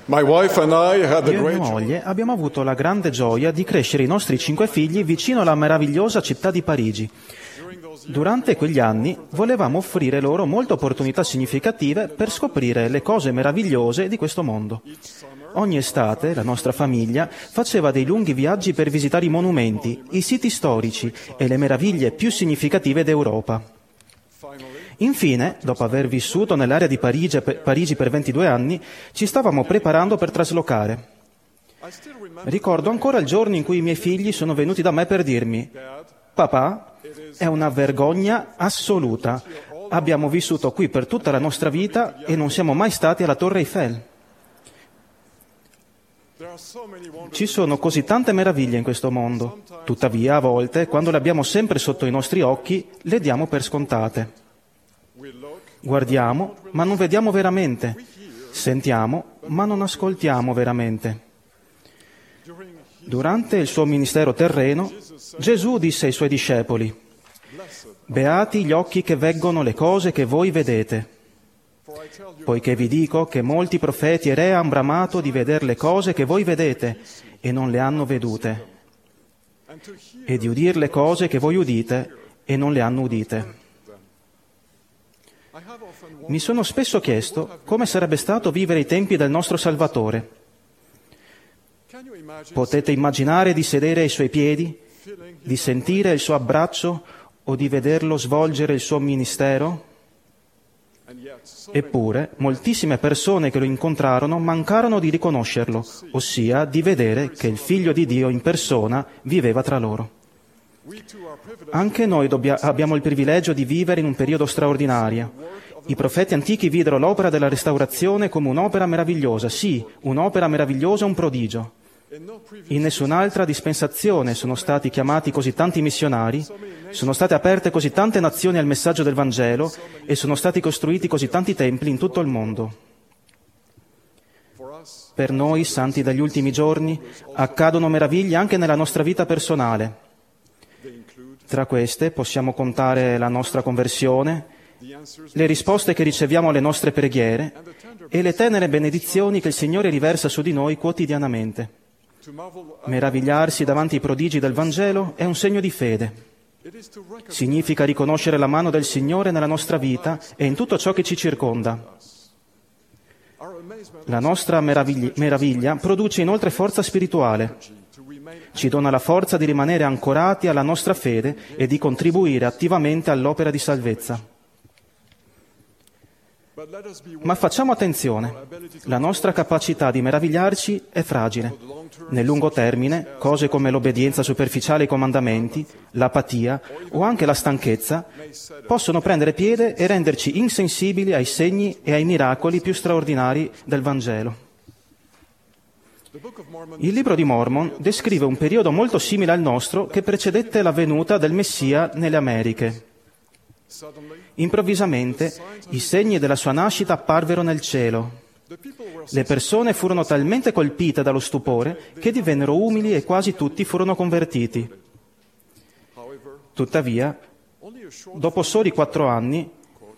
My wife and I had the Io e great mia joy moglie abbiamo avuto la grande gioia di crescere i nostri 5 figli vicino alla meravigliosa città di Parigi. Durante quegli anni volevamo offrire loro molte opportunità significative per scoprire le cose meravigliose di questo mondo. Ogni estate la nostra famiglia faceva dei lunghi viaggi per visitare i monumenti, i siti storici e le meraviglie più significative d'Europa. Infine, dopo aver vissuto nell'area di Parigi per 22 anni, ci stavamo preparando per traslocare. Ricordo ancora il giorno in cui i miei figli sono venuti da me per dirmi: «Papà, è una vergogna assoluta. Abbiamo vissuto qui per tutta la nostra vita e non siamo mai stati alla Torre Eiffel». Ci sono così tante meraviglie in questo mondo. Tuttavia, a volte, quando le abbiamo sempre sotto i nostri occhi, le diamo per scontate. Guardiamo, ma non vediamo veramente. Sentiamo, ma non ascoltiamo veramente. Durante il suo ministero terreno, Gesù disse ai suoi discepoli: «Beati gli occhi che veggono le cose che voi vedete, poiché vi dico che molti profeti e re hanno bramato di vedere le cose che voi vedete e non le hanno vedute, e di udir le cose che voi udite e non le hanno udite». Mi sono spesso chiesto come sarebbe stato vivere i tempi del nostro Salvatore. Potete immaginare di sedere ai suoi piedi, di sentire il suo abbraccio o di vederlo svolgere il suo ministero? Eppure, moltissime persone che lo incontrarono mancarono di riconoscerlo, ossia di vedere che il Figlio di Dio in persona viveva tra loro. Anche noi abbiamo il privilegio di vivere in un periodo straordinario. I profeti antichi videro l'opera della restaurazione come un'opera meravigliosa, sì, un'opera meravigliosa, un prodigio. In nessun'altra dispensazione sono stati chiamati così tanti missionari, sono state aperte così tante nazioni al messaggio del Vangelo e sono stati costruiti così tanti templi in tutto il mondo. Per noi, santi degli ultimi giorni, accadono meraviglie anche nella nostra vita personale. Tra queste possiamo contare la nostra conversione, le risposte che riceviamo alle nostre preghiere e le tenere benedizioni che il Signore riversa su di noi quotidianamente. Meravigliarsi davanti ai prodigi del Vangelo è un segno di fede. Significa riconoscere la mano del Signore nella nostra vita e in tutto ciò che ci circonda. La nostra meraviglia produce inoltre forza spirituale. Ci dona la forza di rimanere ancorati alla nostra fede e di contribuire attivamente all'opera di salvezza. Ma facciamo attenzione, la nostra capacità di meravigliarci è fragile. Nel lungo termine, cose come l'obbedienza superficiale ai comandamenti, l'apatia o anche la stanchezza possono prendere piede e renderci insensibili ai segni e ai miracoli più straordinari del Vangelo. Il libro di Mormon descrive un periodo molto simile al nostro che precedette la venuta del Messia nelle Americhe. Improvvisamente i segni della sua nascita apparvero nel cielo. Le persone furono talmente colpite dallo stupore che divennero umili e quasi tutti furono convertiti. Tuttavia, dopo soli 4 anni,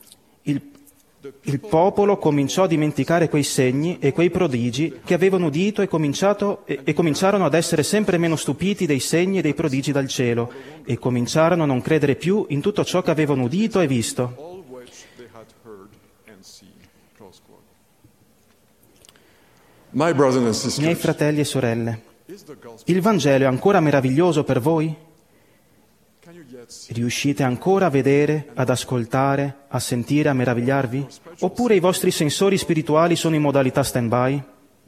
il popolo cominciò a dimenticare quei segni e quei prodigi che avevano udito e cominciarono ad essere sempre meno stupiti dei segni e dei prodigi dal cielo e cominciarono a non credere più in tutto ciò che avevano udito e visto. Miei fratelli e sorelle, il Vangelo è ancora meraviglioso per voi? Riuscite ancora a vedere, ad ascoltare, a sentire, a meravigliarvi? Oppure i vostri sensori spirituali sono in modalità stand-by?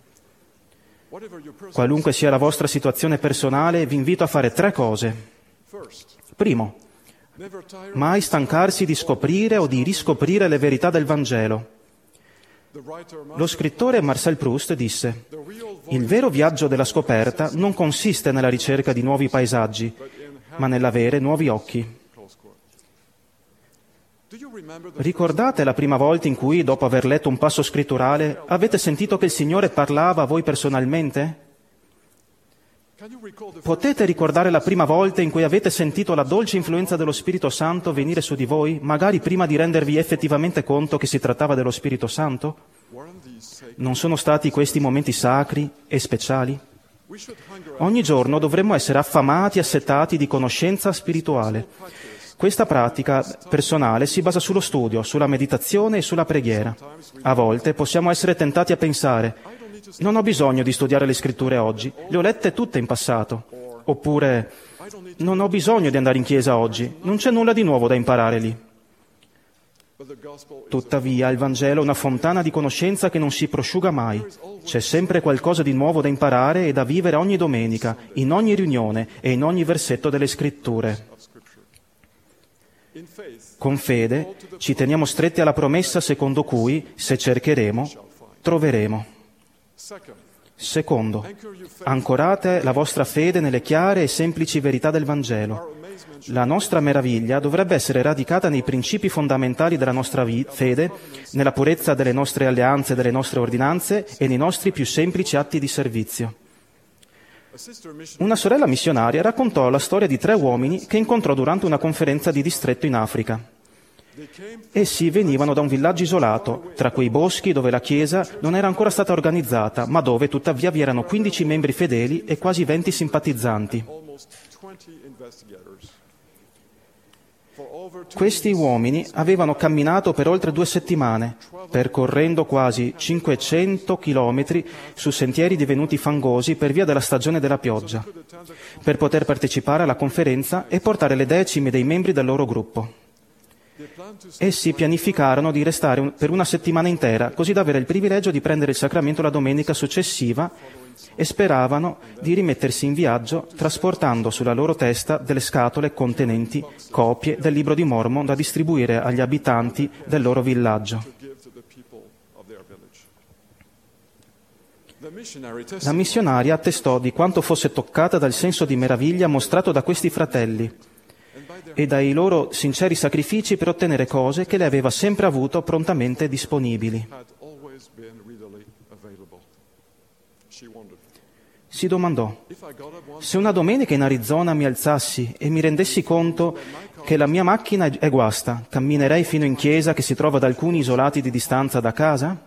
Qualunque sia la vostra situazione personale, vi invito a fare 3 cose. Primo, mai stancarsi di scoprire o di riscoprire le verità del Vangelo. Lo scrittore Marcel Proust disse: «Il vero viaggio della scoperta non consiste nella ricerca di nuovi paesaggi, ma nell'avere nuovi occhi». Ricordate la prima volta in cui, dopo aver letto un passo scritturale, avete sentito che il Signore parlava a voi personalmente? Potete ricordare la prima volta in cui avete sentito la dolce influenza dello Spirito Santo venire su di voi, magari prima di rendervi effettivamente conto che si trattava dello Spirito Santo? Non sono stati questi momenti sacri e speciali? Ogni giorno dovremmo essere affamati e assetati di conoscenza spirituale. Questa pratica personale si basa sullo studio, sulla meditazione e sulla preghiera. A volte possiamo essere tentati a pensare: non ho bisogno di studiare le scritture oggi, le ho lette tutte in passato. Oppure: non ho bisogno di andare in chiesa oggi, non c'è nulla di nuovo da imparare lì. Tuttavia, il Vangelo è una fontana di conoscenza che non si prosciuga mai. C'è sempre qualcosa di nuovo da imparare e da vivere ogni domenica, in ogni riunione e in ogni versetto delle Scritture. Con fede ci teniamo stretti alla promessa secondo cui, se cercheremo, troveremo. Secondo, ancorate la vostra fede nelle chiare e semplici verità del Vangelo. La nostra meraviglia dovrebbe essere radicata nei principi fondamentali della nostra fede, nella purezza delle nostre alleanze, delle nostre ordinanze e nei nostri più semplici atti di servizio. Una sorella missionaria raccontò la storia di 3 uomini che incontrò durante una conferenza di distretto in Africa. Essi venivano da un villaggio isolato, tra quei boschi dove la chiesa non era ancora stata organizzata, ma dove tuttavia vi erano 15 membri fedeli e quasi 20 simpatizzanti. Questi uomini avevano camminato per oltre 2 settimane, percorrendo quasi 500 chilometri su sentieri divenuti fangosi per via della stagione della pioggia, per poter partecipare alla conferenza e portare le decime dei membri del loro gruppo. Essi pianificarono di restare per una settimana intera, così da avere il privilegio di prendere il sacramento la domenica successiva, e speravano di rimettersi in viaggio trasportando sulla loro testa delle scatole contenenti copie del libro di Mormon da distribuire agli abitanti del loro villaggio. La missionaria attestò di quanto fosse toccata dal senso di meraviglia mostrato da questi fratelli e dai loro sinceri sacrifici per ottenere cose che lei aveva sempre avuto prontamente disponibili. Si domandò: se una domenica in Arizona mi alzassi e mi rendessi conto che la mia macchina è guasta, camminerei fino in chiesa che si trova ad alcuni isolati di distanza da casa?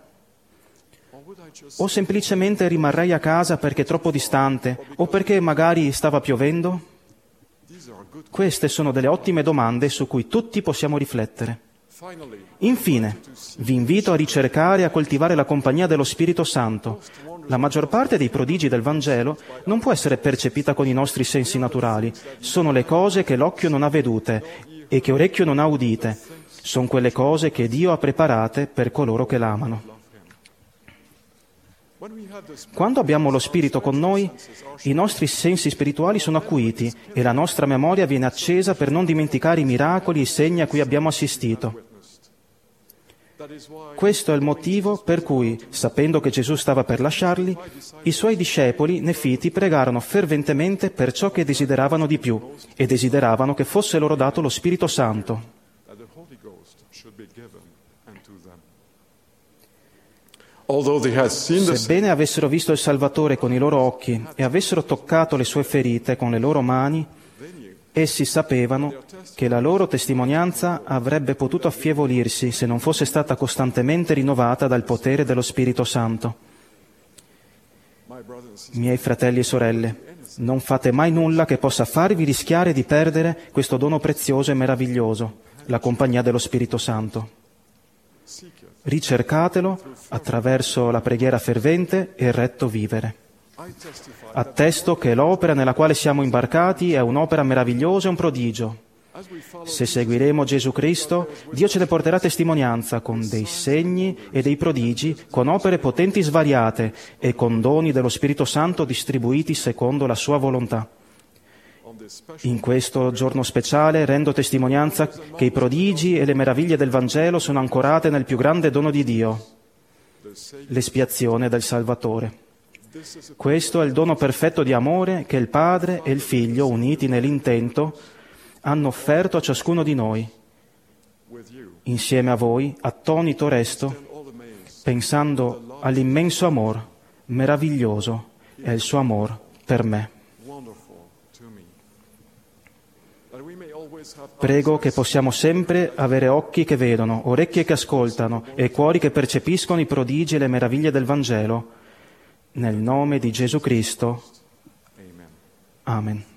O semplicemente rimarrei a casa perché è troppo distante o perché magari stava piovendo? Queste sono delle ottime domande su cui tutti possiamo riflettere. Infine, vi invito a ricercare e a coltivare la compagnia dello Spirito Santo. La maggior parte dei prodigi del Vangelo non può essere percepita con i nostri sensi naturali. Sono le cose che l'occhio non ha vedute e che orecchio non ha udite. Sono quelle cose che Dio ha preparate per coloro che l'amano. Quando abbiamo lo Spirito con noi, i nostri sensi spirituali sono acuiti e la nostra memoria viene accesa per non dimenticare i miracoli e i segni a cui abbiamo assistito. Questo è il motivo per cui, sapendo che Gesù stava per lasciarli, i suoi discepoli nefiti pregarono ferventemente per ciò che desideravano di più e desideravano che fosse loro dato lo Spirito Santo. Sebbene avessero visto il Salvatore con i loro occhi e avessero toccato le sue ferite con le loro mani, essi sapevano che la loro testimonianza avrebbe potuto affievolirsi se non fosse stata costantemente rinnovata dal potere dello Spirito Santo. Miei fratelli e sorelle, non fate mai nulla che possa farvi rischiare di perdere questo dono prezioso e meraviglioso, la compagnia dello Spirito Santo. Ricercatelo attraverso la preghiera fervente e il retto vivere. Attesto che l'opera nella quale siamo imbarcati è un'opera meravigliosa e un prodigio. Se seguiremo Gesù Cristo, Dio ce ne porterà testimonianza con dei segni e dei prodigi, con opere potenti svariate e con doni dello Spirito Santo distribuiti secondo la sua volontà. In questo giorno speciale rendo testimonianza che i prodigi e le meraviglie del Vangelo sono ancorate nel più grande dono di Dio, l'espiazione del Salvatore. Questo è il dono perfetto di amore che il Padre e il Figlio, uniti nell'intento, hanno offerto a ciascuno di noi. Insieme a voi, attonito resto, pensando all'immenso amor meraviglioso e al suo amor per me. Prego che possiamo sempre avere occhi che vedono, orecchie che ascoltano e cuori che percepiscono i prodigi e le meraviglie del Vangelo. Nel nome di Gesù Cristo. Amen.